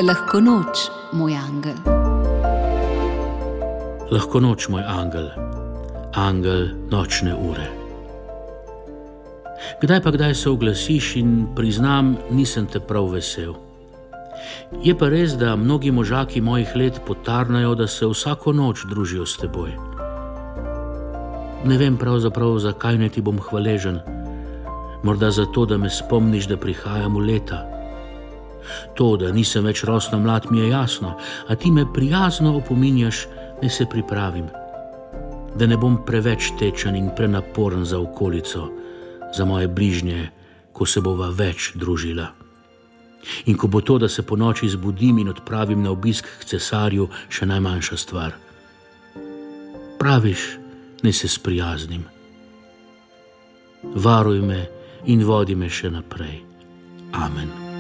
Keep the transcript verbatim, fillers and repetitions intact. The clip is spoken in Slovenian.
Lahko noč, moj angel. Lahko noč, moj angel, angel nočne ure. Kdaj pa kdaj se oglasiš in priznam, nisem te prav vesel. Je pa res, da mnogi možaki mojih let potarnajo, da se vsako noč družijo s teboj. Ne vem pravzaprav, zakaj ne ti bom hvaležen. Morda zato, da me spomniš, da prihajam v leta. To, da nisem več rosno mlad, mi je jasno, a ti me prijazno opominjaš, da se pripravim. Da ne bom preveč tečen in prenaporen za okolico, za moje bližnje, ko se bova več družila. In ko bo to, da se po noči zbudim in odpravim na obisk k cesarju, še najmanjša stvar. Praviš, naj se sprijaznim. Varuj me in vodi me še naprej. Amen.